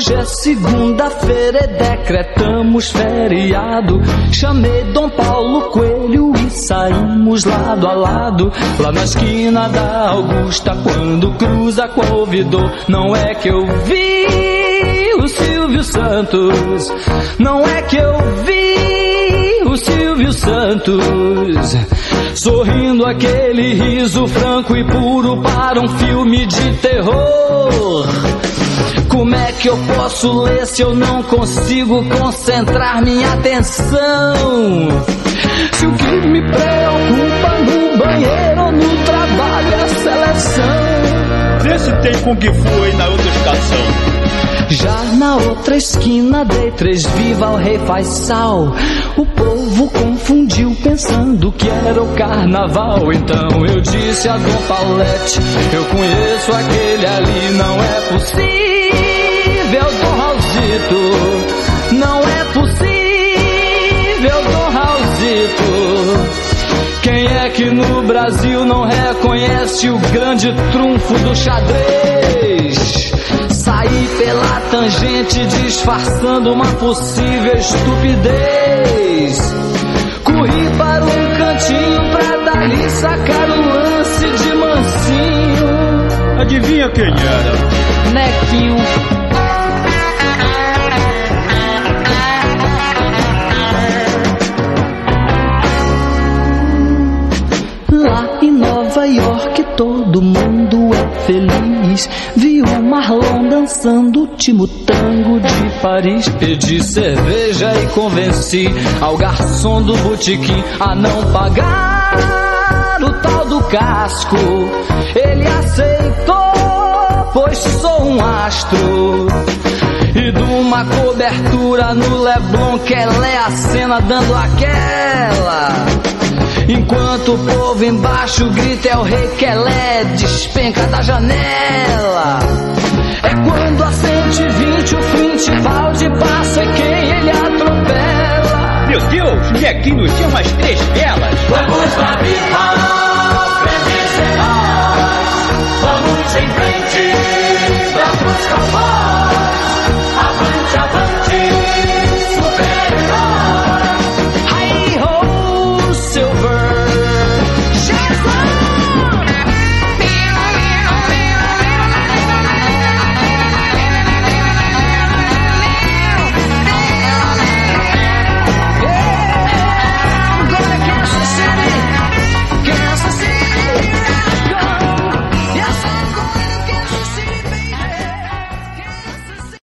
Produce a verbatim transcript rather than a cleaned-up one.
Hoje é segunda-feira e decretamos feriado. Chamei Dom Paulo Coelho e saímos lado a lado, lá na esquina da Augusta, quando cruza com a Ouvidor. Não é que eu vi o Silvio Santos, não é que eu vi o Silvio Santos sorrindo, aquele riso franco e puro para um filme de terror. Como é que eu posso ler se eu não consigo concentrar minha atenção? Se o que me preocupa no banheiro ou no trabalho é a seleção. Vê se tem Kung Fu aí na outra estação. Já na outra esquina dei três viva ao rei Faisal. O povo confundiu pensando que era o carnaval. Então eu disse a Dom Paulette, eu conheço aquele ali. Não é possível, Dom Raulzito, não é possível, Dom Raulzito. Quem é que no Brasil não reconhece o grande trunfo do xadrez? Saí pela tangente disfarçando uma possível estupidez. Corri para um cantinho pra dali sacar o lance de mansinho. Adivinha quem era? Nequinho. Lá em Nova York todo mundo é feliz. Vi o Marlon dançando o último tango de Paris. Pedi cerveja e convenci ao garçom do botequim a não pagar o tal do casco. Ele aceitou, pois sou um astro. E de uma cobertura no Leblon, que ela é a cena dando aquela. Enquanto o povo embaixo grita é o rei Quelé, despenca da janela. É quando a cento e vinte o Fittipaldi passa e quem ele atropela. Meu Deus, Nequinho tinha umas três velas. Vamos pra Bihar.